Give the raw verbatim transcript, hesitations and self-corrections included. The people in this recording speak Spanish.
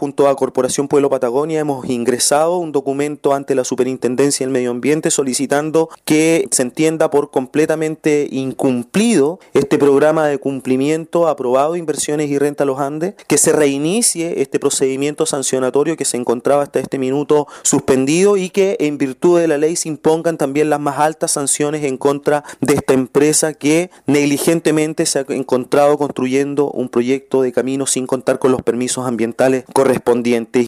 junto a Corporación Pueblo Patagonia, hemos ingresado un documento ante la Superintendencia del Medio Ambiente solicitando que se entienda por completamente incumplido este programa de cumplimiento aprobado de Inversiones y Renta Los Andes, que se reinicie este procedimiento sancionatorio que se encontraba hasta este minuto suspendido y que en virtud de la ley se impongan también las más altas sanciones en contra de esta empresa que negligentemente se ha encontrado construyendo un proyecto de camino sin contar con los permisos ambientales correspondientes.